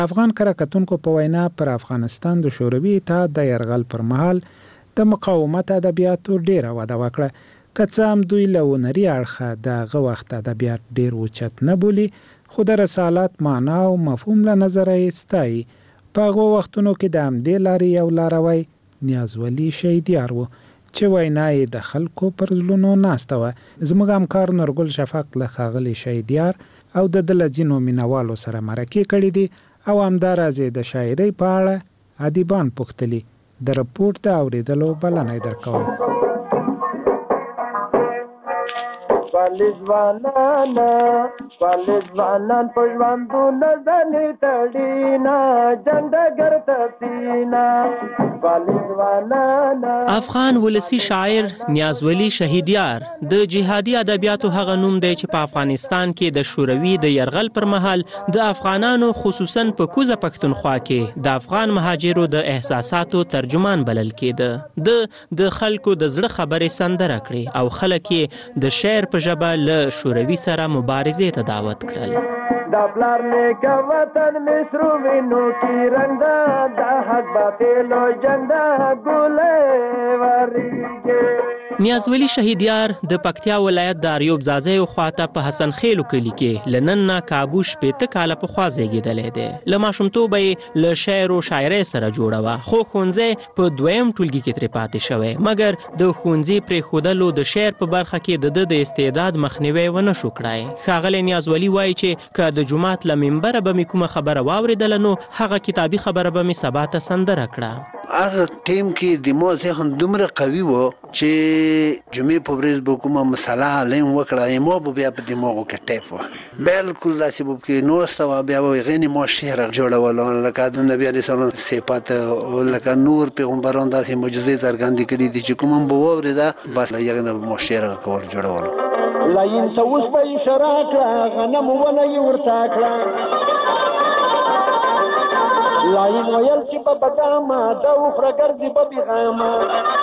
افغان کره کتونکو په وینا پر افغانستان د شوروي اتحاد د یرغل پر مهال د مقاومت ادبیاتو ډیره وده وکړه. که څه هم دوی له هنري اړخه دغه وخت ادبیات ډیر اوچت نه بولي، خو د رسالت معنا او مفهوم له نظره یې ستایي. په هغو وختونو کې د همدې لارې یو لاروی نیازولي شهیدیار و چې وینا یې د خلکو پر زړونو ناسته وه. زموږ همکار نورګل شفق له ښاغلي شهیدیار او د ده له ځینو مینوالو سره مرکې کړې دي او همداراز یې د شاعرۍ په اړه ادیبان پوښتلي. د رپورټ د اورېدلو بلنه یې درکوم. والځوانان په ژوندونه ځانې تړینا جنډګر تسینا افغان ولسی شاعر نیازولي شهیدیار د جهادي ادبیاتو هغه نوم دی چې په افغانستان کې د شوروي د یرغل پر مهال د افغانانو خصوصا په کوزه پښتونخوا کې د افغان مهاجرو د احساساتو ترجمان بلل کېده. د خلکو د زړه خبرې سندره کړې او خلک یې د شعر په ژبه له شوروي سره مبارزې ته دعوت کړل. دا پلار نیکه وطن مصرو وینو کی رنگ دا حق باطل و جنگ دا ګلې وریږي. نیازولي شهیدیار د پکتیا ولایت د اریوب ځاځیو خواته په حسن خیلو کلي کې له نن نه کابو شپېته کاله پخوا زیږېدلی دی. له ماشومتوبه یې له شعر و شاعرۍ سره جوړه وه، خو ښوونځی په دویم ټولګي کې ترې پاتې شوی، مګر د ښوونځي پرېښودلو د شعر په برخه کې د ده د استعداد مخنیوی ونه شو کړی. ښاغلی نیازولي وایي چې که د جومات له منبره به مې کومه خبره واورېدله نو هغه کتابي خبره به مې سبا ته سندره کړه. هغه ټیم کې د ما ذهن دومره قوي و چې جمعې په ورځ به کومه مسله علم وکړه، ما به بیا په دماغو کې ټیپ وه، بالکل داسې به پکې ناسته وه. بیا به هغې نه ما شعر جوړولو، لکه د نبي علیه السلام صفات، لکه نور پیغمبران داسې معجزې څرګندې کړي دي چې کوم هم به واورېده، بس له هغې نه به ما شعر کول جوړولو. لاین ته اوس به یې شرا کړه، غنم ونه یې ورته کړه. لاین ویل چې په بدامه د وفره ګرځي په بېغامه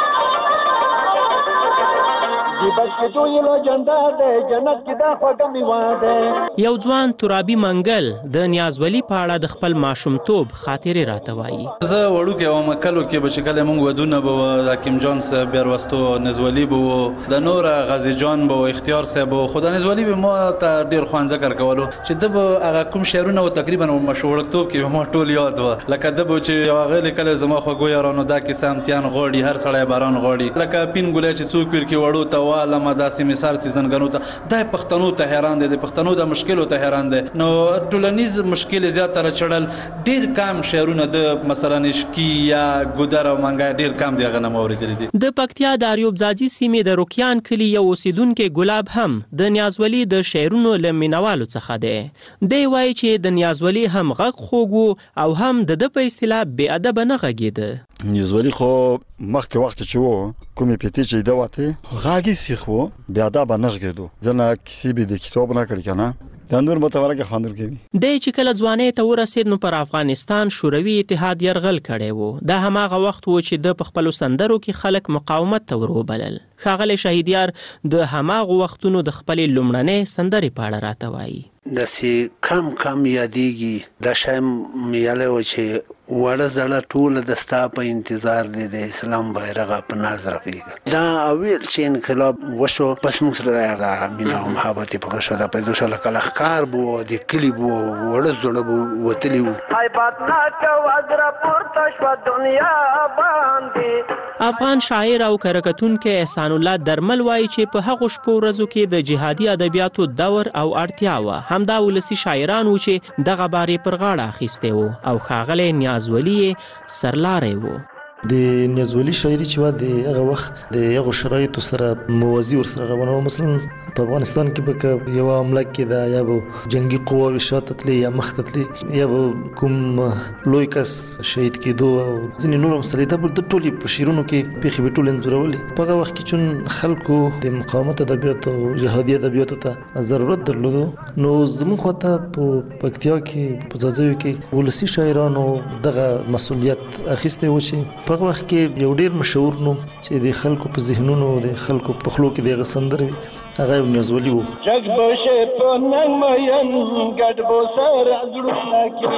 یو ځوان ترابي منګل د نیازولي په اړه د خپل ماشومتوب خاطرې راته وایي. زه وړوکی وم، کلو کې به چې کله موږ ودونه به وو، د حکیم جان صاحب بیاروستو نیازولي به وو، د نور غازي جان به وو، اختیار صاحب به وو. خو د نیازولي به ما ته ډېر خوند ذکر کولو چې ده به هغه کوم شعرونه و تقریبا مشوړکتوب کې ما ټول یاد وه. لکه ده به چې یو هغه لیکلی زما خوږو یارانو دا کیسه امتحان غواړي، هر سړی باران غواړي، لکه پین ګولی چې څوک ویل کې وړو ته والمه داسې مثال سیزنګنو ته دا پښتنو ته حیران دی، د پښتنو د مشکلو ته حیران دی. نو ټولنیز مشکل زیاتره چړل ډېر کم شعرونه د مثلا عشقي یا ګودر او منګای ډېر کم دی هغه نه مې اورېدلی دي. د پکتیا د اریوب ځاځي سیمې د روکیان کلي یو اوسیدونکی ګلاب هم د نیازولي د شعرونو له مینوالو څخه دی. دی وایي چې د نیازولي هم غږ خوږ او هم د ده په اصطلاح بې ادبه نه غږېده. نیازولي خو مخکې وخت چې و کومې پیتې چې ده وتې غږ یې سیخ و، بې ادبه نه غږېدو. ځنه کیسې به د کتاب نه کړي که نه، دا نور متورکه خوند ورکوي. دی چې کله ځوانۍ ته ورسېد نو پر افغانستان شوروي اتحاد یرغل کړی و. دا هماغه وخت و چې د په خپلو سندرو کې خلک مقاومت ته وروبلل. ښاغلی شهیدیار د هماغو وختونو د خپلې لومړنۍ سندرې په اړه راته وایي. داسې کم یادېږي، دا شی مې یالی و چې وړه زړه ټوله د ستا په انتظار دی، د اسلام بیرغه په ناز رپېږي. دا اول چې انقلاب وشو بس موږ سره هغه مینه او محبت یې پکې شو، دا پیدا شو لکه لښکار به و، د کلي به و، وړه زړه به وتلي وو. افغان شاعر او کرکټونکی احسان الله درمل وایي چې په هغو شپو ورځو کې د جهادي ادبیاتو دور او اړتیا وه. همدا ولسي شاعران و چې دغه بار یې پر غاړه اخیستی و او ښاغلی نیازولي یې سرلاری و. د نیازولي شاعري چې وه د هغه وخت د هغو شرایطو سره موازي ورسره روانه وه. مثلا په افغانستان کې به که یوه حمله کېده یا به جنګي قواوې شاته تلې یا مخته تلې یا به کوم لوی کس شهید کېدو او ځینې نور مسلې، دا به د ټولې په شعرونو کې پېښې به ټولې انځورولې. په هغه وخت کې چون خلکو د مقاومت ادبیاتو او جهادي ادبیاتو ته ضرورت درلودو، نو زموږ خواته په پکتیا کې په ځاځیو کې ولسي شاعرانو دغه مسؤلیت اخیستی و چې په وخت کې یو ډیر مشهور نوم چې د خلکو په ذهنونو د خلکو په خلو کې د غسندري هغه نیازولي وو. جګ بشه په ننګ مین ګډ بو سر ازړو کی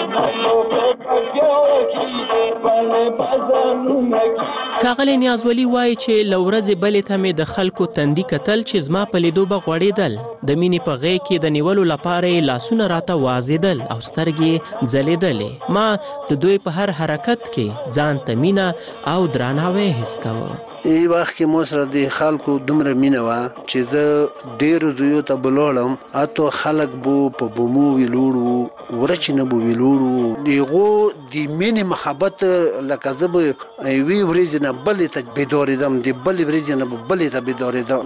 نو په پکیو کی بل بازانو کی. ښاغلی نیازولي وایي چې له ورځې بلې ته مې د خلکو تندي کتل چې زما په لیدو به غوړېدل. د مینې په غېږ کې د نیولو لپاره یې لاسونه راته وازېدل او سترګې ځلېدلې. ما د دوی په هر حرکت کې ځان ته مینه او درناوی حس کوه. ای وخت کې مو سره د خلکو دومره مینه وه چې زه ډېرو ځایو ته به لاړم، حتی خلک بو په بومو ویلوړو، ورچې نه به ویلوړو. د هغو د مینې محبت لکه زه به یوې ورځې نه بلې ته بیدارېدم، د بلې ورځې نه به بلې ته بیدارېدم.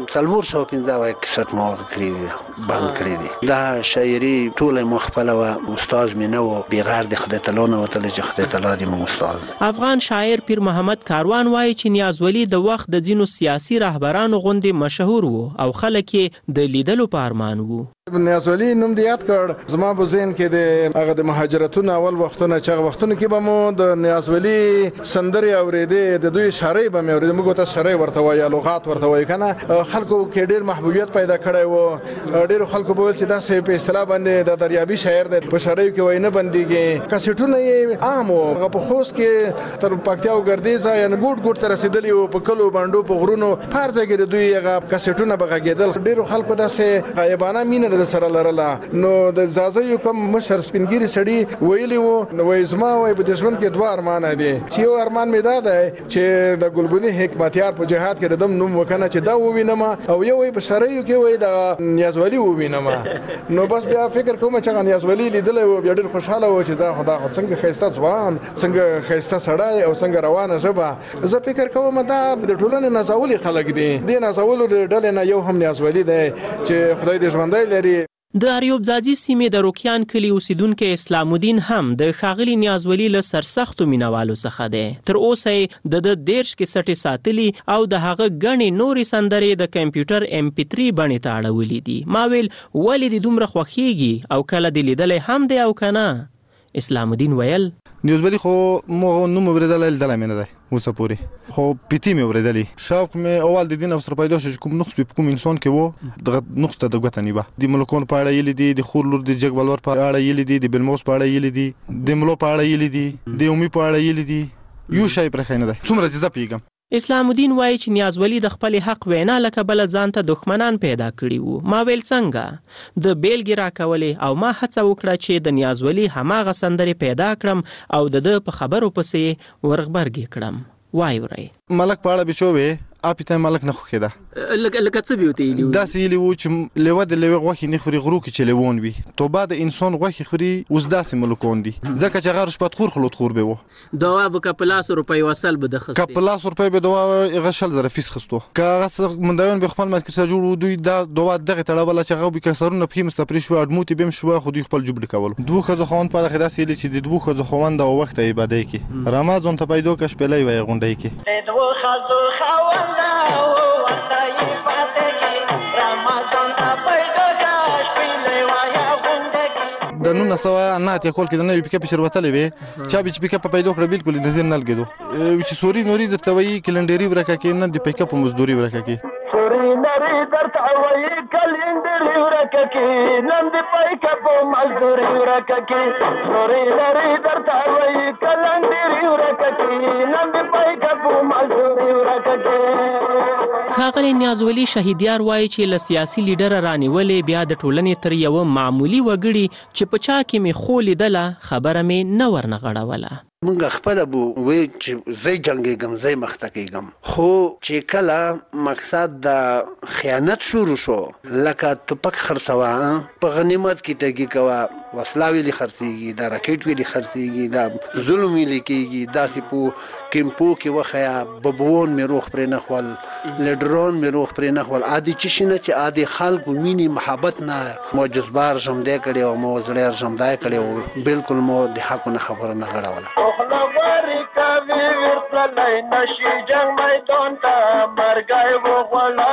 450 کیسټ مو کړي دي، بند کړي دي. دا شاعري ټوله مو خپله وه، استاد مې نه و، بېغیر د خدای تعالی نه وتلی چې خدای تعالی دې مو استاد. افغان شاعر پیر محمد کاروان وایي چې نیازولي د وخت د ځینو سیاسي رهبرانو غوندې مشهور وو او خلک یې د لیدلو په ارمان وو. نیازولي نوم دې یاد کړ، زما په ذهن کې د هغه د مهاجرتونو اول وختونه چې هغه وختونه کې به مو د نیازولي سندرې اورېدې، د دوی شاعرۍ به مې اورېدې. موږ ته شاعرۍ ورته وایي یا لغات ورته وایي که نه. خلکو کې ډېر محبوبیت پیدا کړی و. ډېرو خلکو به ویل چې داسې په اصطلاح باندې د دریابي شاعر دی، په شاعریو کې وایي نه بندېږي. کسټونه یې عام وو. هغه په خوست کې تر پکتیا او ګردیزه یعنې ګوټ ګوټ ته رسېدلي وو، په کلو بانډو په غرونو په هر ځای کې د دوی هغه کسټونه به غږېدل. ډېرو خلکو داسې غایبانه مینه د سره لرله. نو د زازیو کوم مشر سپینګیري سړي ویلي وو، نو وایي زما وایي په دې ژوند کې 2 ارمانه دي، چې یو ارمان مې دا دی چې د ګلبدین حکمتیار په جهاد کې د دم نوم وکنه چې دا ووینم، او یو وایي په شاعریو کې وایي د نیازولي ووینم. نو بس بیا فکر کوم چې نیازولي لیدلی و، بیا ډېر خوشحاله و چې خدا خو څنګه ښایسته ځوان، څنګه ښایسته سړی او څنګه روانه ژبه. زه فکر کوم دا د ټولنې نازولي خلک دي. دې نازولو د ډلې نه یو هم نیازولي دی چې خدای دې ژوندی لري. د اریوب ځاځي سیمې د روکیان کلي اوسیدونکی اسلام الدین هم د ښاغلي نیازولي له سرسختو مینوالو څخه دی. تر اوسه یې د 10 کیسټې ساتلي او د هغه ګڼې نورې سندرې د کمپیوټر MP3 بڼې ته اړولې دي. ما ویل ولې دې دومره خوښیږي او کله دې لیدلی هم دی او که نه؟ اسلام الدین ویل نیازولي خو مو نوم اورېدلی لیدلی مې نه دی اوسه پورې، خو پیتي مې اورېدلي. شوق مې اول د دین او سره پیدا شو چې کوم نقص په کوم انسان کې و، دغه نقص ته د ګوته نیبه. د ملکونو په اړه یې لیدي، د خور لور د جګ ولور په اړه یې لیدي، د بلموس په اړه یې لیدي، د ملو په اړه یې لیدي، د اومي په اړه یې لیدي. یو شی پرې ښه نه دی څومره چې زه پوهېږم. اسلام الدین وایي چې نیازولي د خپل حق وینا لکه بل ځان ته دښمنان پیدا کړي وو. ما ویل څنګه؟ د بیلګې راکولې او ما هڅه وکړه چې د نیازولي هماغه سندرې پیدا کړم او د ده په خبرو پسې ورغبرګې کړم. وای ورئ ملک په اړه بچوې اپیته ملک نه خوښېده. لکه څه به ورته ویلي وو؟ داسې ویلي وو چې لیوه د لیوې غوښې نه خوري، غرو کې چې لیوان وي. توبه د انسان غوښې خوري. اوس داسې ملکان دي ځکه چې هغه رشوتخور خلوتخور به وو. دوا به که په 100 روپۍ وصل به د خستې، که په 100 روپۍ به دوا هغه 100,000 فیس خستو. که هغه مندایان به خپل مسکر جوړ دوی دا دوا دغه تړوله چې هغه به کسرونه په مستپری شو، اډموتي بهم شو، خو دوی خپل جوړ کول. دوه خزو خوند په اړه داسې ویلي چې د دوه خزو خوند او وخت یې باندې کې رمضان ته پیدا کښ پلي وي غونډي کې د دوه خزو خوند او وخت یې باندې کې رمضان ته پیدا کښ پلي وي غونډي کې. د 1909 کال کې د نوې پکې شروعتلې وي چې به پکې پیدا کړ بالکل نظر نه لګیدو چې سوري نوري درته وایي کلندري ورکه کې نه د پکې په مزدوري ورکه کې سوري نری درته وایي کلندري ورکه کې نن د پکې په مزدوري ورکه کې سوري نری درته وایي کلندري ورکه کې نن د پکې په مزدوري ورکه کې. ښاغلی نیازولي شهیدیار وایي چې له سیاسي لیډره رانیولې بیا د ټولنې تر یوه معمولي وګړي چې په چا کې مې خو لیدله خبره مې نه ورنغړوله. مونږ خپله به وایو چې زه جنګېږم، زه مخته کېږم، خو چې کله مقصد د خیانت شروع شو لکه توپک خرڅوه، په غنیمت کې ټګي کوه، وسله ویلې خرڅېږي، دا راکټ ویلې خرڅېږي، دا ظلم ویلې کېږي، داسې په کیمپو کې وښیه، ببوون مې روغ پرې نه خول، لیډران مې روغ پرې نه خول. عادي چې شي نه چې عادي خلکو مینې محبت نه مو جذبه ژمدی کړی او مو زړی ژمدی کړی و، بالکل مو د حقو نه خبره نه غړوله. خلواری کوي ورتلای نشي جنگ میدان ته مرګای وغولا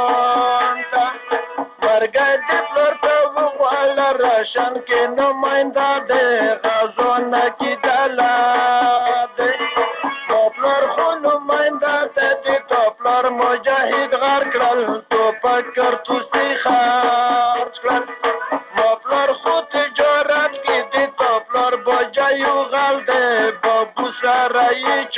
ځان ته مرګای د پلورته وغولا راشن کې نماینده د غزون کې دلا د پلار مجاهد غار کړل ټوپک کارتوسي خرڅ کړل ما پلار خو تجارت کې د تا پلار بجایو غل دی بابو سره یې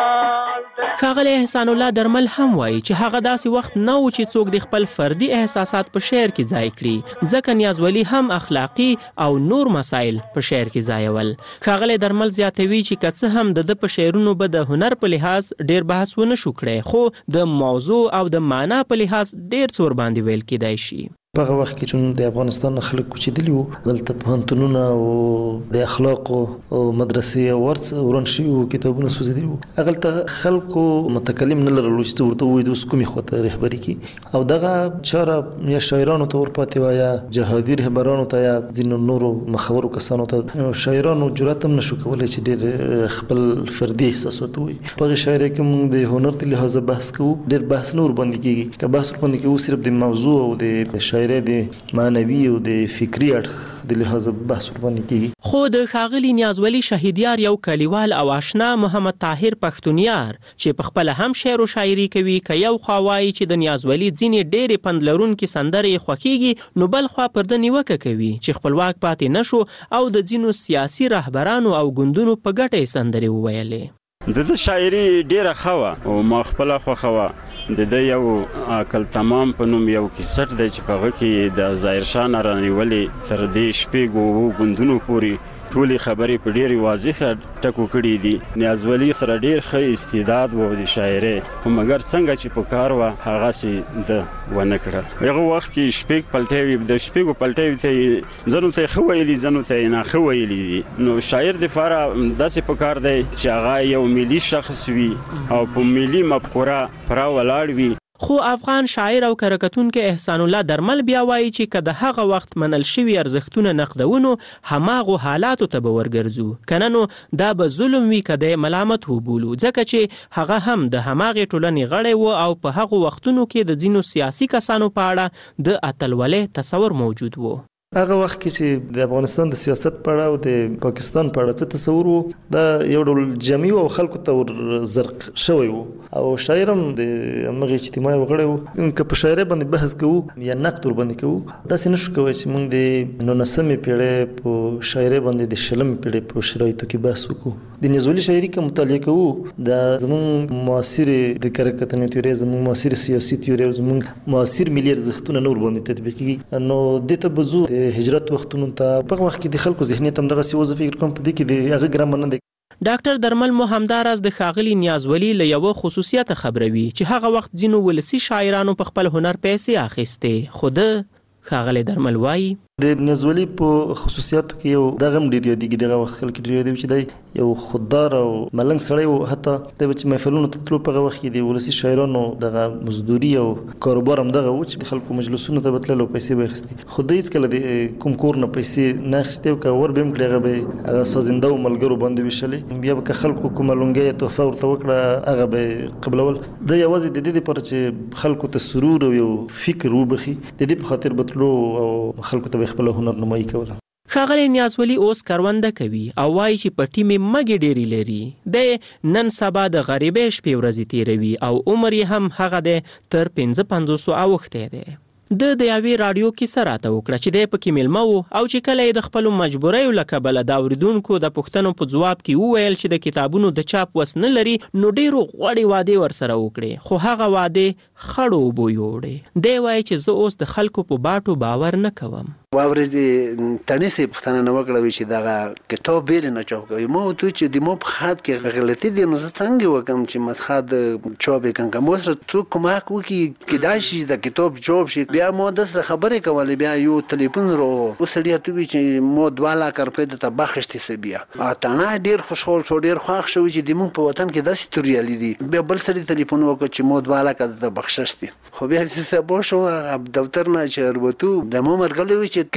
چال دی. ښاغلی احسان الله درمل هم وایي چې هغه داسې وخت نه و چې څوک د خپل فردي احساسات په شعر کې ځای کړي، ځکه نیازولي هم اخلاقي او نور مسایل په شعر کې ځایول. ښاغلی درمل زیاتوي چې که څه هم د په شعرونو به د هنر په لحاظ ډیر بحث ونه شو کړی، خو د موضوع او د معنا په لحاظ ډیر څه ورباندې ویل کیدای شي. په هغه وخت کې چې د افغانستان خلک کوچېدلي وو، دلته پوهنتونونه او د اخلاقو او مدرسې او ورڅ وران شوي وو، کتابونه سوځېدلي وو. هغلته خلکو متکلم نه لرلو چې څه ورته ووایي د اوس کومې خواته رهبري کړي، او دغه چاره یا شاعرانو ته ورپاتې وه یا جهادي رهبرانو ته یا ځینو نورو مخورو کسانو ته. شاعرانو جرأت هم نشو کولی چې ډېر خپل فردي احساسات ووایي. په هغې شاعرۍ کې موږ د هنر د لحاظه بحث کوو، ډېر بحث نه ورباندې کېږي. که بحث ورباندې کوو صرف د موضوع او د شاعرۍ د معنوي او د فکري اړخ د لحاظه بحث ورباندې کېږي. خو د ښاغلي نیازولي شهیدیار یو کلیوال او آشنا محمد طاهر پښتونیار چې په خپله هم شعر و شاعري کوي، که یو خوا وایي چې د نیازولي ځینې ډېرې پند لرونکي سندرې یې خوښیږي، نو بل خوا پر ده نیوکه کوي چې خپلواک پاتې نشو او د ځینو سیاسي رهبرانو او ګوندونو په ګټه یې سندرې وویلې. د شاعري ډیره ښه وه او ما خپله خوښه وه. د ده یو عقل تمام په نوم یو کیسټ دی چې په هغه کې د ظاهرشاه نه رانیولې تر دې شپږو ګوندونو پورې ټولې خبرې په ډېرې واضحه ټکو کړي دي. نیازولي سره ډېر ښه استعداد و د شاعرۍ، خو مګر څنګه چې په کار وه هغسې ده ونه کړل. هغه وخت کې شپږ پلټۍ وي، د شپږو پلټیو ته یې ځنو ته یې ښه ویلي ځنو ته یې ناښه ویلي دي. نو شاعر دپاره داسې په کار دی چې هغه یو ملي شخص وي او په ملي مفکوره پوره ولاړ وي. خو افغان شاعر او کرکټونکی احسان الله درمل بیا وایي چې که د هغه وخت منل شوي ارزښتونه نقدونو، هماغو حالاتو ته به ورګرځو، که نه نو دا به ظلم وي که د ملامت وبولو، ځکه چې هغه هم د هماغې ټولنې غړی و او په هغو وختونو کې د ځینو سیاسي کسانو په اړه د اتلولۍ تصور موجود و. هغه وخت کې چې د افغانستان د سیاست په اړه او د پاکستان په اړه څه تصور وو، دا یو ډول جمعي او خلکو ته ور زرق شوی وو، او شاعر هم د همغې اجتماعي وغړی وو. که په شاعرۍ باندې بحث کوو یا نقد ورباندې کوو، داسې نشو کوی چې موږ د 19مې پیړۍ په شاعرۍ باندې د 20مې پیړۍ په شرایطو کې بحث وکړو. د نیازولي شاعري که مطالعه کوو، دا زموږ معاصرې د کرکټنې تیورۍ، زموږ معاصرې سیاسي تیورۍ او زموږ معاصر ملي ارزښتونه نه ورباندې تطبیق کېږي. نو دې ته به ځو هجرت وختونو ته. په وخت کې د خلکو ذهنیت هم دغسې و، زه فکر کوم په دې کې د هغه ګرامر نه دی. ډاکټر درمل مو همداراز د ښاغلي نیازولي له یوه خصوصیت خبروي چې هغه وخت ځینو ولسي شاعرانو په خپل هنر پیسې اخیستې، خو ده ښاغلی درمل وایي د نیازولي په خصوصیاتو کې یو دغه هم ډېر یادېږي. دغه وخت خلک ډېر یادوي چې دی یو خوددار او ملنګ سړی و. حتی دی به چې محفلونو ته تلو په هغه وخت کې د ولسي شاعرانو دغه مزدوري او کاروبار هم دغه و چې د خلکو مجلسونو ته به تلل او پیسې به اخیستې، خو دی هېڅکله د کوم کور نه پیسې نه اخیستې، او که ور به هم کړې هغه به هغه سازنده و ملګرو باندې ویشلې. بیا به که خلکو کومه لونګۍ یا تحفه ورته وکړه هغه به قبلول. دی یوازې د دې دپاره چې خلکو ته سرور او یو فکر وبخي، د دې په خاطر به تلو او خلکو ته به خپله هنر نمایي کوله. ښاغلی نیازولي اوس کرونده کوي او وایي چې په ټیم یې مګې ډېرې لري. دی نن سبا د غریبۍ شپې ورځې تېروي او عمر یې هم هغه دی تر 55 اوښتی دی. د یوې راډیو کیسه راته وکړه چې دی پکې میلمه و او چې کله یې د خپلو مجبوریو له کبله د اورېدونکو د پوښتنو په ځواب کې وویل چې د کتابونو د چاپ وس نه لري، نو ډېرو غوړې وعدې ورسره وکړې، خو هغه وعدې خړو اوبو یوړې. دی وایي چې زه اوس د خلکو په باټو باور نه کوم. واورېدې تڼۍ صاحب پوښتنه نه وکړه چې دغه کتاب بیرې نه چاپ کوي. ما ورته وویل چې د ما په خط کې غلطي دی، نو زه څنګه وکړم چې مسخط چاپ یې کړم. که ما سره څوک کومک وکړي کیدای شي د کتاب چاپ شي. بیا ما ده سره خبرې کولې، بیا یو تلیفون را و سړي ته وویل چې ما 2 لک روپۍ درته بخښتې څه. بیا تڼۍ ډېر خوشحال شو، ډېر خوښ شو چې زموږ په وطن کې داسې توریالي دي. بیا بل سړي تلیفون وکړ چې ما 2 لکه درته بخښښتې. خو بیا چې سبا شو دفتر نه چې وربتو د ما مرګلی وي چې کینه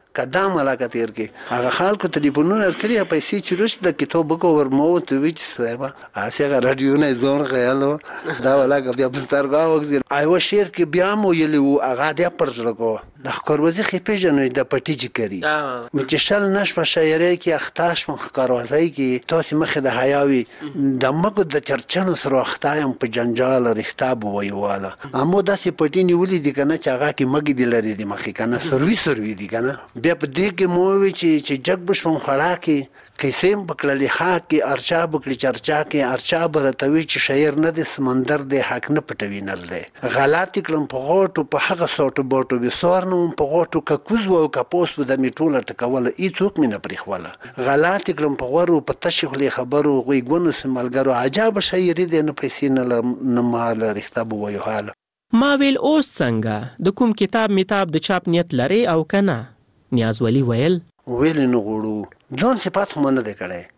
قدام علاقه تیر کې هغه خلکو ټلیفونونه کړی پیسې چې رښت د کتاب وګور مو ته وچ صاحب اسه رادیو نه زون غیالو دا علاقه بیا بسترګا وګزیر ایو شیر کې بیا مو یلو هغه د پرځلکو د خکروزي خپې جنوي د پټیج کری چې شل نش په شاعري کې اختاش مخ کاروازي کې تاسو مخه د حیاوي د مګو د چرچنو سره اختایم په جنجال رښتاب ویواله امو داسې پټی نیولې دي کنه چې هغه کې مګي دی لري د مخې کنه سروي دي کنه بیا په دې کې مو وی چې جګ بشم خړا کې قسم بکړلې خاک کې ارچا بکړي چرچا کې ارچا برتوي چې شاعر نه د سمندر د حق نه پټوي نه دی غلط کلم په غوټو په هغه سوټو بوټو به سورنو په غوټو ک کوز و ک پوس د میټوله ټکول ایڅوک مینه پرخواله غلط کلم په غورو په تشخلي خبرو غوي ګونو سملګرو عجب شاعري د نه پیسې نه مال رښتاب وایو حال ما ویل اوس څنګه د کوم کتاب میتاب د چاپ نیت لري او کنه نیازولي ویل نه غوړو ځون صفات مو نه دی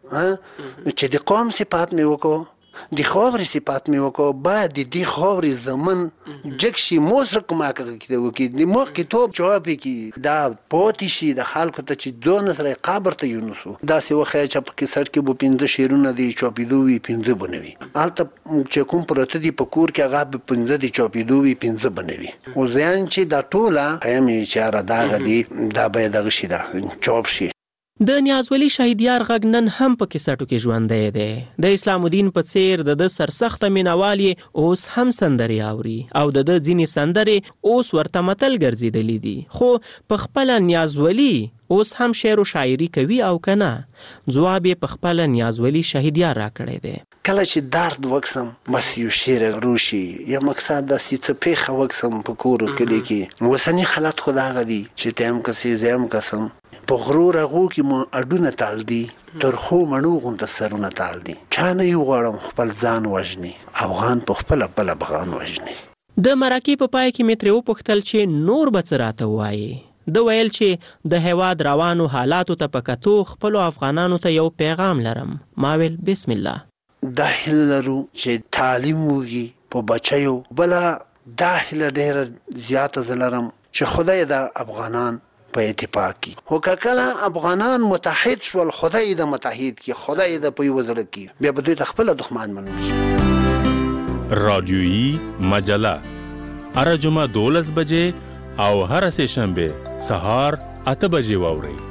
کړی چې د قوم صفات مې وکړو د خاورې صفات مې وکړو باید د دې خاورې زمن جګ شي موسر کومه کې د مخ کتاب جواب کې دا پاتې شي د خلکو ته چې ځون سره قبر ته یونسو داسې وخت چې په کې سر کې به 15 شعرونه دی چاپېدو وي 15 بنوي البته چې کوم پرته دی په کور کې هغه به 15 دی چاپېدو وي 15 بنوي او ځان چې دا ټوله اېمې چې را داغ دی دا به دغه شي دا چاپ شي د نیازولي شهیدیار غږ نن هم په کیسټو کې ژوندی دی د اسلام الدین په څیر د سرسخته مینوال اوس هم سندري اوري او د ځینې سندري اوس ورته متل ګرځېدلې دي خو په خپل نیازولي اوس هم شعر او شاعري کوي او کنه ځواب یې په خپل نیازولي شهیدیار راکړی دی کله چې درد وکسم بس یو شعر روشي یا مقصد د سیڅ پیخه وکسم په کور کې وسنی خلات خدای غدي چې تم کسي زم قسم په غرور هغو کې مو اډونه تال دي تر خو مڼو غونډه سرونه تال دي چانه یو غواړم خپل ځان وژني افغان په خپل بل افغان وژني د مرکې په پای کې مې ترې وپوښتل چې نور به څه راته وایي د ویل چې د هیواد روانو حالاتو ته په کتو خپلو افغانانو ته یو پیغام لرم ما ویل بسم الله دا هیله لرو چې تعلیم وږي په بچیو بله دا هیله ډېره زیاته زه لرم چې خدای د افغانان په اتفاق کی هو کله افغانان متحد شول خدای د متحد کی خدای د په وزړه کی بیا به دوی خپل دښمن منوي رادیویی مجله هر جمعه 12 بجې او هر سه شنبه سهار 8 بجې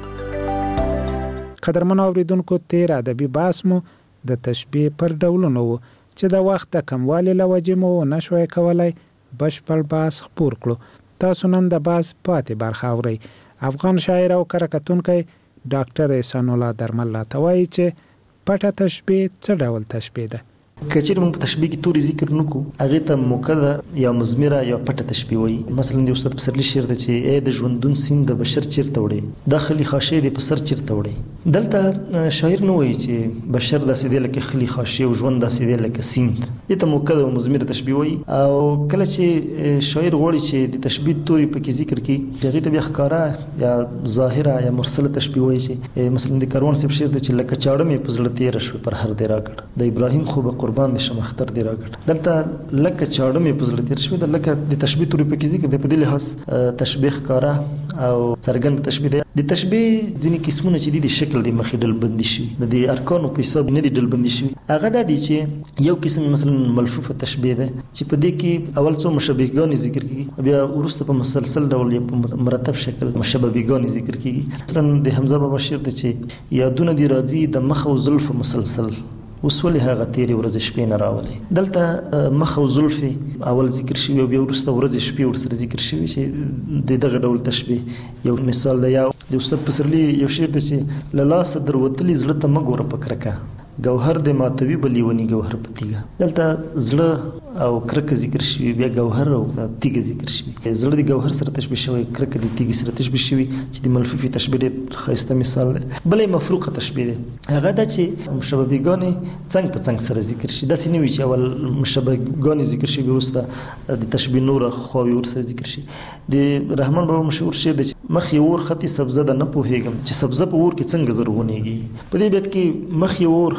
واوري قدرمن اوریدونکو تیر ادبي بحث مو د تشبیه پر ډولونو چې د وخت د کموالي لوجې مو نشوي کولای بشپړ بحث خپور کړو تاسو نن د بحث پاتې برخه اورئ افغان شاعر او کتونکی ډاکټر احسان الله درمل ته وایي چې پټه تشبیه څه ډول تشبیه ده کچیر موږ په تشبیه کې توري ذکر نکو هغه ته موکده یا مزمره یا پټه تشبیه وایي مثلا د استاد پسرلی شعر د چې اې د ژوندون سین د بشر چیرته وړي داخلي خاشه د پسر چیرته وړي دلته شاعر نو وایي چې بشر داسې دی لکه خلی خاشه او ژوند داسې دی لکه سین دته موکده او مزمره تشبیه وایي او کله چې شاعر غواړي چې د تشبیه توري په کې ذکر کړي هغه ته بیا ښکارا یا ظاهره یا مرسله تشبیه وایي چې مثلا د کاروان صاحب شعر د چې لکه چاړه مې پزړه تیر شو پر هر دی راګړ د ابراهیم خو قربان د شمختر دی راګړ دلته لکه چاړه مې پزړه تیر شو د لکه د تشبیه توري په کې ذکر د په دې لحاظ تشبیه ښکارا او څرګند تشبیه د تشبیه ځینې قسمونه چې د شکل د مخې ډل بندي شي د ارکانو په حساب نه دي ډل بندي شي هغه د دې چې یو قسم مثلا ملفوفه تشبیه ده چې په دې کې اول څو مشابهګان ذکر کیږي بیا ورسته په مسلسل ډول یا په مرتب شکل مشابهګان ذکر کیږي مثلا د حمزه بابا شعر ده چې یادونه دی راځي د مخ او زلف مسلسل وسولې هغه تیرې ورځې شپې نه راولې دلته مخ او زلفي اول ذکر شوی او بیا وروسته ورځې شپې ورسره ذکر شوی چې د دغه ډول تشبیه یو مثال دی د استاد پسرلی یو شعر دی چې لاس دروتلی زړه ته مګوره پکرکا گوهر د ماتوي بلی ونی گوهر پتیګه دلته زړه او کرک ذکر شوی بیا گوهر او تیګه ذکر شوی زړه د گوهر سره تشبیه شوی کرک د تیګه سره تشبیه شوی چې د ملفوفي تشبیه د خاصه مثال دی بلې مفروقه تشبیه ده هغه د چې مشابهګان څنګه په څنګه سره ذکر شي د سینوي چې اول مشابهګان ذکر شي ورسته د تشبیه نور خو ورسره ذکر شي د رحمان بابا مشهور شعر دی مخ یور خطي سبزه ده نه پوهېږم چې سبزه په ور کې څنګه زرغونېږي په دې بیت کې مخ یور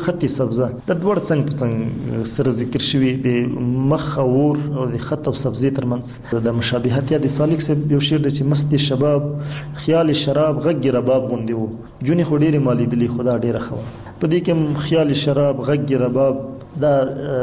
خط سبزه د دوړ څنګه په څنګه سره ذکر شوی د مخ اور او د خط او سبزی ترمنځ د مشابهت یا د سالک سره یو شعر د چې مست شباب خیال شراب غږ رباب غوندي وو جونې خو ډېرې مالی دلی خدا ډېره خو په دې کې خیال شراب غږ رباب دا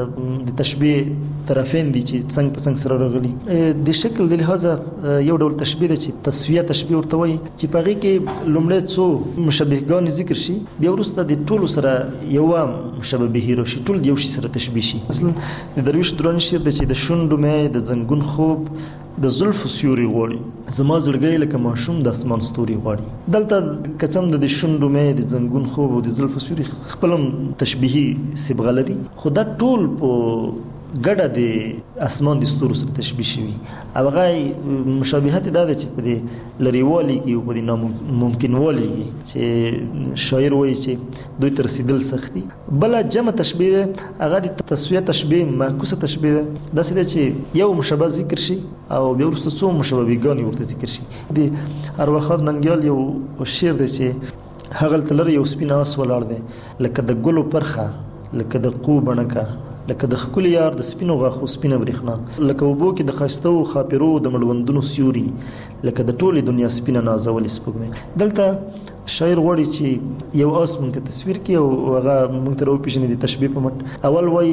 د تشبیه طرفین دي چې څنګه په څنګه سره راغلي د شکل د لحاظه یو ډول تشبیه ده چې تسویه تشبیه ورته وایي چې په هغې کې لومړی څو مشابهګانې ذکر شي بیا وروسته د ټولو سره یوه مشابهي راشي ټول د یو شي سره تشبیه شي مثلا د درویش دراني شعر ده چې د شونډو مې د زنګون خوب د زلفو سیوري غواړي زما زړګی لکه ماشوم د اسمان ستوري غواړي دلته قسم د شونډو مې د زنګون خوب او د زلفو سیوري خپل تشبیهي صبغه لري خو دا ټول په ګډه د اسمان د ستورو سره تشبیه شوي او هغه مشابهت دا ده چې په دې لرېوالي کې او په دې ناممکنوالي کې چې شاعر وایي چې دوی ته رسېدل سخت دي بله جمع تشبیه ده هغه د تسویه تشبیه معکوسه تشبیه ده داسې ده چې یو مشابه ذکر شي او بیا وروسته څو مشابهګانې ورته ذکر شي د ارواښاد ننګیال یو شعر دی چې هغلته لرې یو سپین آس ولاړ دی لکه د ګلو پرخه لکه د قو بڼکه لکه د ښکلي یار د سپینو غاښو سپینه برېښنا لکه اوبو کې د ښایستو خاپرو د مړوندونو سیوري لکه د ټولې دنیا سپینه نازولې سپوږمۍ دلته شاعر غواړي چې یو آس موږ ته تصویر کړي او هغه موږ ته راوپېژني د تشبیه په مټ اول وایي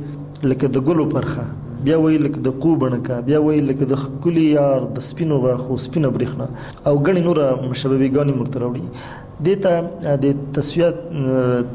چې لکه د ګلو پرخه بیا وایي لکه د قو بڼکه بیا وایي لکه د ښکلي یار د سپینو غاښو سپینه برېښنا او ګڼې نوره مشابهګانې ورته راوړي دې ته د تسویه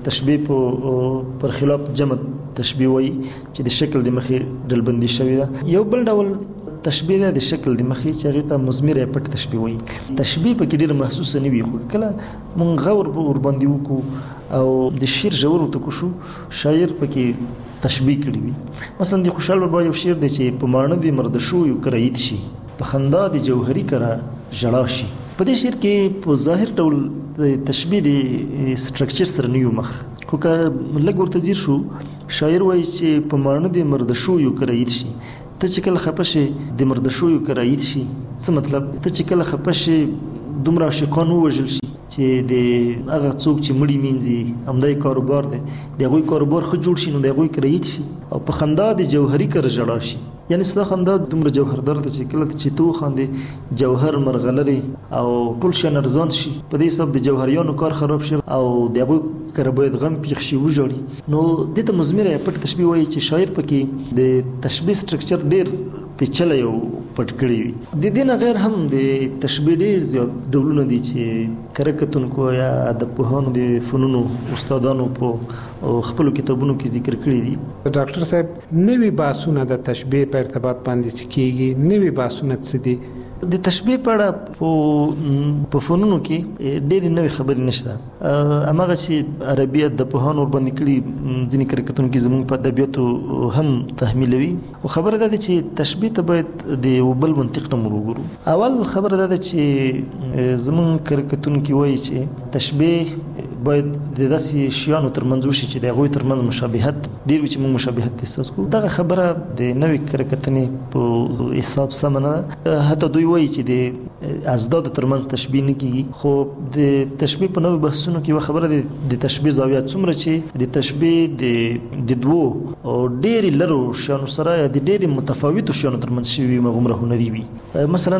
تشبیه پر خلاف جمع تشبیه وایي چې د شکل د مخې ډلبندي شوې ده یو بل ډول تشبیه ده د شکل د مخې چې هغې ته مضمره پټ تشبیه وایي تشبیه پکې ډېره محسوسه نه وي خو کله مونږ غور ورباندې وکړو او د شعر ژور ورته کوشو شاعر پکې تشبیه کړي وي مثلا د خوشحال بابا یو شعر دی چې په ماڼه د مردشو یو کرایید شي په خندا د جوهري کره ژړا شي په دې شعر کې په ظاهر ډول د تشبیه د سټرکچر سره نه یو مخ خو که لږ ورته ځیر شو شاعر وایي چې په ماڼه د مردشو یو کرایید شي ته چې کله خفه شې د مردشو یو کرایید شي څه مطلب ته چې کله خفه شې دومره عاشقان ووژل شي چې د هغه څوک چې مړي مینځي همدای کاروبار دی د هغوی کاروبار ښه جوړ شي نو د هغوی کرایید شي او په خندا د جوهري کره ژړا شي یعنی ستا خندا دومره جوهردار ده چې کله چې ته وخاندې جوهر مرغلرې او ټول شیان ارزان شي په دې حساب د جوهریانو کار خراب شي او د هغوی کره باید غم پیښ شي وژاړي نو دې ته مضمره پټ تشبیه وایي چې شاعر پکې د تشبیه سټرکچر ډېر پیچلی او پټ کړی وي د دې نه غیر هم د تشبیه ډېر زیات ډولونه دي چې کره کتونکو یا ادبپوهانو د فنونو استادانو په خپلو کتابونو کې ذکر کړي دي ډاکټر صاحب نوي بحثونه د تشبیه په ارتباط باندې چې کېږي نوي بحثونه څه دي د تشبیه په اړه په فنونو کې ډېرې نوې خبرې نشته هماغه چې عربي ادبپوهانو ورباندې کړي ځینې کره کتونکي زموږ په ادبیاتو هم تحمیلوي خو خبره دا ده چې تشبیه ته باید د یو بل منطق نه وګورو اول خبره دا ده چې زموږ کره کتونکي وایي چې تشبیه باید د داسې شیانو ترمنځ وشي چې د هغوی ترمنځ مشابهت ډېر وي چې موږ مشابهت احساس کړو دغه خبره د نوې کره کتنې په حساب سمه نه حتی دوی وایي چې د ازدادو ترمنځ تشبیه نه کېږي خو د تشبیه په نوې بحثونو کې یوه خبره د تشبیه زاویه څومره چې د تشبیه د دوو او ډېرې لرو شیانو سره یا د ډېرې متفاوتو شیانو ترمنځ شوي وي هغومره هنري وي مثلا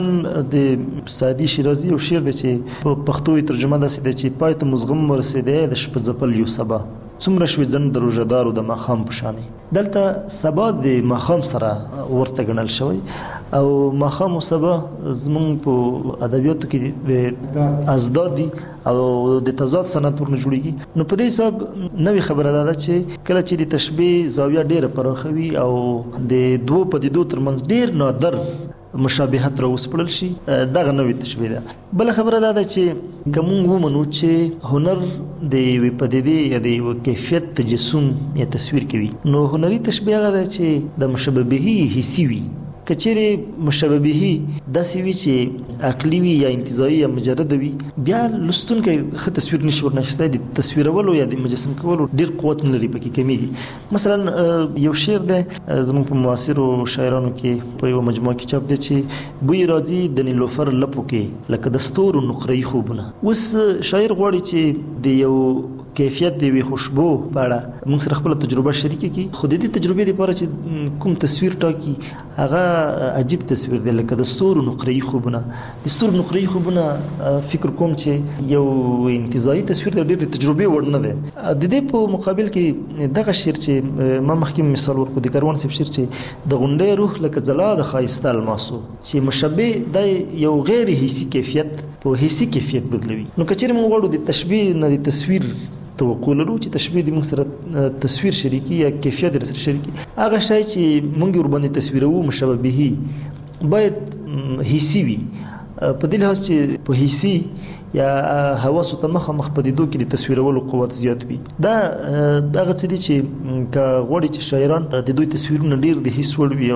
د سعدي شیرازي یو شعر دی چې په پښتو یې ترجمه داسې ده چې پای ته مزغم ورسېدی د شپه ځپل یو سبا څومره شوي ځنډ د روژهدارو د ماښام په شانې دلته سبا د ماښام سره ورته ګڼل شوی او ماښام او سبا زموږ په ادبیاتو کې د ازداد دي او د تضاد صنعت ورنه جوړېږي نو په دې حساب نوې خبره دا ده چې کله چې د تشبیه زاویه ډېره پراخه وي او د دوو پدیدو ترمنځ ډېر نادر مشابهت را وسپړل شي دغه نوې تشبیه ده بل خبره دا ده چې که موږ ومنو چې هنر د یوې پدیدې یا د یوه کیفیت تجسم یا تصویر کوي نو هنري تشبیه هغه ده چې د مشابهي حسي وي که چیرې مشابهي داسې وي چې عقلي وي یا انتزاعي یا مجرده وي بیا لوستونکی ښه تصویر نشي ورنه د تصویرولو یا د مجسم کولو ډېر قوت نه لري پکې کمیږي مثلا یو شعر دی زموږ په معاصرو شاعرانو کې په یوه مجموعه کې چاپ دی چې بوی راځي د نیلوفر لپو کې لکه د ستورو نقره‌يي خوبونه اوس شاعر غواړي چې د یو کیفیت دی وی خوشبو په اړه موږ سره خپل تجربه شریکه کی. خو د دې تجربې لپاره چې کوم تصویر ټاکي هغه عجیب تصویر دی، لکه د ستورو نقره‌ای خوبونه. د ستورو نقره‌ای خوبونه فکر کوم چې یو انتزاعي تصویر دی، ډېر د تجربې وړ نه دی. د دې په مقابل کې دغه شعر چې ما مخکې مثال ورکړو د کاروان صاحب شعر چې د غونډې روح لکه ځلا د ښایسته الماسو، چې مشبه د یو غیر حسي کیفیت په حسي کیفیت بدلوي. نو که چېرې موږ غواړو د تشبیه نه د تصویر توقع لرو چې تشبیه د موږ سره تصویر شریکي یا کیفیت در سره شریکي، هغه شی چې موږ ورباندې تصویروو مشابهي باید حسي وي، په دې لحاظ چې په حسي یا حواسو ته مخامخ پدیدو کې د تصویرولو قوت زیات وي. دا هغه څه دي چې که غواړي چې شاعران د دوی تصویرونه ډیر د حس وړ وي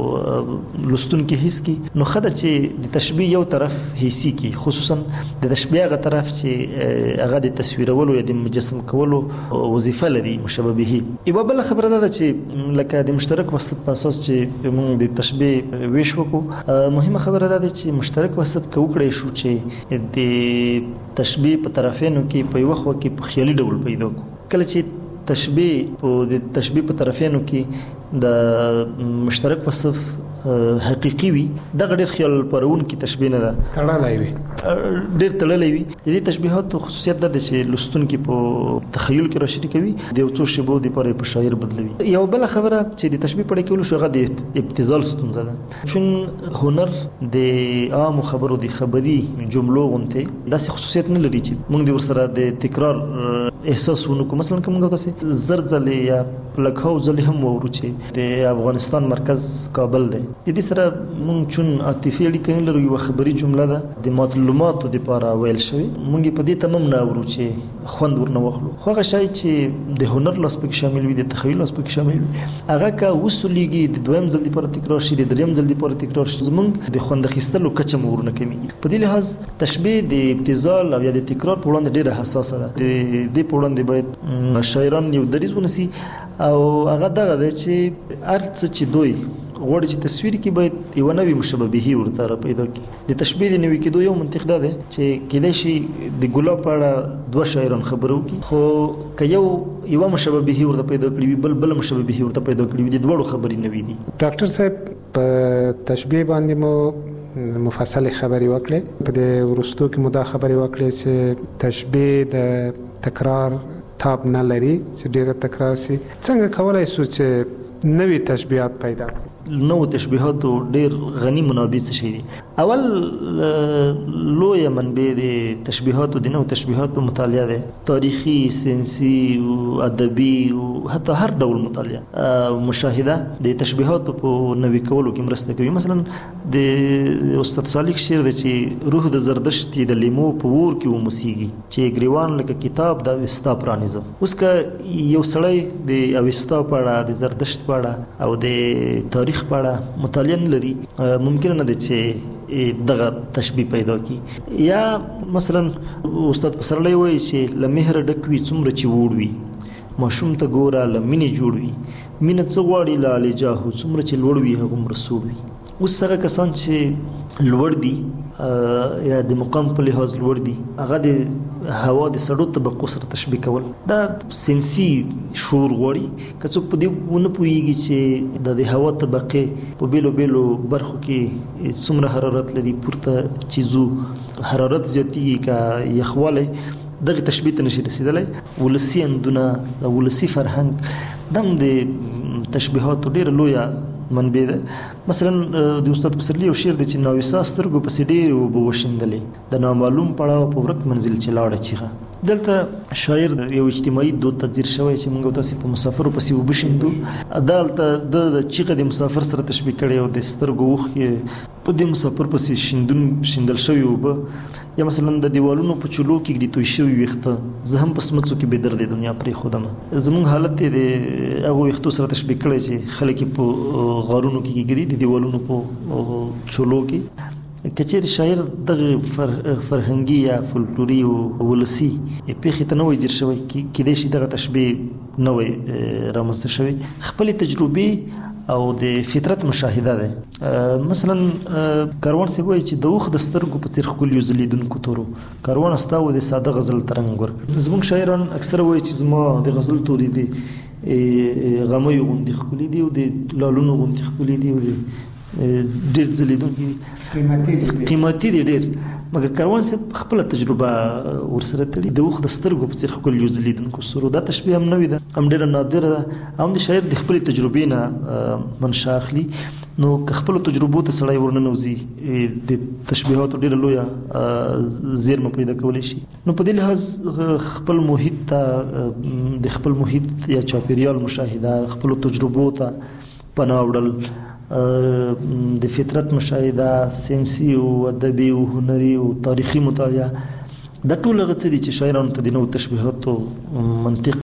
او لوستونکي حس کی، نو خدای چې د تشبیه یو طرف حسي کی، خصوصا د تشبیه هغه طرف چې هغه د تصویرولو یا د مجسم کولو وظیفه لري مشابهي. یوه بل خبره ده چې لکه د مشترک وسط په اساس چې موږ د تشبیه ویش وکړو، مهمه خبره ده چې مشترک وسط کې وکړی شو چې د تشبیه په طرفینو کې په یو وخت کې په خیالي ډول پیدا کو. کله چې تشبیه په د تشبیه په طرفینو کې د مشترک وصف حقيقي وي، دغه ډېر خیال پرون کې تشبیه نه ده، تړلې وي، ډېر تړلې وي. د دې تشبیهات خصوصیت ده چې لوستونکي په تخیل کې را شریکوي، د یو څو شیبو د پاره په شاعر بدلوي. یو بل خبره چې د تشبیه پړې کولو شو هغه د ابتذال ستونزه ده، چون هنر د عام خبرو د خبري جملو غونته داسې خصوصیت نه لري چې موږ د ورسره د تکرار احساس ونکو. مثلا کوم غوښته زرزلې یا پلکاو ځلې هم ورو چې د افغانستان مرکز کابل دی، د دې سره مونږ چون عاطفي اړیکه نه لرو، یو خبري جمله ده د معلوماتو لپاره ویل شوی، مونږ په دې تمام نه اورو چې خوند ورنه واخلو. خو هغه شی چې د هنر لاس پکې شامل وي، د تخیل لاس پکې شامل وي، هغه کا وسولېږي د دویم ځل لپاره تکرار شي، د دریم ځل لپاره تکرار شي، زمونږ د خوند اخیستلو کچه مو ورنه کمیږي. په دې لحاظ تشبیه د ابتذال او یا د تکرار په وړاندې ډېره حساسه ده. د دې په وړاندې باید شاعران یو دریځ ونیسي او هغه دغه دی چې هر څه چې دوی غواړي چې تصویر کې باید یو نوې مشابهي ورته پیدا کړي. د تشبیه د نوې کېدو یو منطق ده چې کېدای شي د ګلاب په اړه دوه شاعران خبرو وکړي، خو که یوه مشابهي ورته پیدا کړي وي، بل مشابهي ورته پیدا کړي وي، د دواړو خبرې نوې دي. ډاکټر صاحب په تشبیه باندې مو مفصل خبري وکړه، په دې ورستو کې مو دا خبري وکړه چې تشبیه د تکرار تاب نه لري، چې ډیره تکرار سي. څنګه کولای شو چې نوې تشبیهات پیدا کړو؟ نو تشبیهات ډیر غنی منابع څه شي دي. اول لوی منبع د تشبیهات د نو تشبیهات مطالعه ده، تاریخي، ساينسي او ادبي او حتی هر ډول مطالعه مشاهده د تشبیهات په نوې کولو کې مرسته کوي. مثلا د استاد صالح شعر د چې روح د زردشت د لیمو په ور کې ومسیږي، چې ګریوان لکه کتاب د اوستا پرانیزم. اوس که یو سړی د اوستا په اړه، د زردشت په اړه او د تاریخ په اړه مطالعه نه لري، ممکن نه ده چې دغه تشبیه پیدا کی. یا مثلا استاد پسرلی وایي چې له مهر ډک وي څومره چې وړ وي، ماشوم ته ګوره له مینې جوړ وي، مینه څه غواړي له علیجاهو څومره چې لوړ وي هغومره سوړ وي. اوس هغه کسان چې لوړ دي یا د مقام په لحاظ لوړ دي، هغه د هوا د سړو طبقو سره تشبیه کول دا سنسي شعور غواړي. که څوک په دې ونه پوهېږي چې د هوا طبقې په بیلو بیلو برخو کې څومره حرارت لري، پورته چیزو حرارت زیاتېږي که یخوالی، دغه تشبیه ته نشي رسېدلی. ولسي اندونه، ولسي فرهنګ دم د تشبیهاتو ډېره لویه منبع ده. مثلا د استاد پسرلی یو شعر دی چې ناویسا سترګو پسې ډېرې اوبه وشیندلې، د نامعلوم پړاو په ورک منزل چې لاړه چیغه. دلته شاعر یو اجتماعي دود تجزیر شوی چې موږ تاسو په مسافرو پسې اوبه شیندو، دلته د چیغه د مسافر سره تشبیه کړي او د سترګو اوښکې په دې مسافر پسې شیندل شوي اوبه. یا مثلا د دیوالونو په چولو کې د توی شوي ویښته، زه هم په سمڅو کې بې درد دنیا پرېښودم. زموږ حالت یې د هغو ویښتو سره تشبیه کړی چې خلک یې په غارونو کې ږدي، د دیوالونو په چولو کې. که چېرې شاعر دغه فرهنګي یا فولکلوري او ولسي پېښې ته نه وای ځیر شوی، کېدای شي دغه تشبیه نه وای رامنځته شوی. خپلې تجربې او د فطرت مشاهده ده. مثلا کاروان سی وایي چې د اوښ د سترګو په څیر ښکلي ځلیدونکو تورو کاروان ستا و د ساده غزل ترنګ ورکړ. زموږ شاعران اکثره وایي چې زما د غزل توري دي غمیو غوندې ښکلي دي او د لالونو غوندې ښکلي دي او ډېر ځلیدونکي دي، قیمتي دي ډېر. مګر کاروان صاحب خپله تجربه ورسره تړي د اوښ د سترګو په څېر ښکلي ځلیدونکو ستورو. دا تشبیه هم نوې ده، هم ډېره نادره ده، هم د شاعر د خپلې تجربې نه منشا اخلي. نو که خپلو تجربو ته سړی ورننوځي د تشبیهاتو ډېره لویه زیرمه پیدا کولی شي. نو په دې لحاظ خپل محیط ته د خپل محیط یا چاپېریال مشاهده، خپلو تجربو ته پناه وړل، د فطرت مشاهده، ساینسي او ادبي او هنري او تاریخي مطالعه، دا ټول هغه څه دي چې شاعرانو ته د نوو تشبیهاتو منطق